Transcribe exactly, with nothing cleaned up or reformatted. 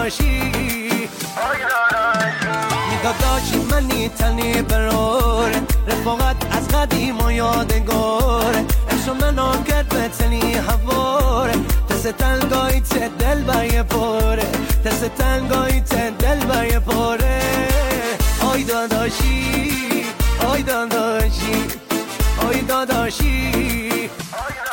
داداشی آی داداشی داداشی منی تنی براره رفاقت از قدیم و یادگاره عشق منو کرد به تنی حواره تست تنگایی ت دل بای پاره تست تنگایی ت دل بای پاره آی داداشی آی داداشی آی داداشی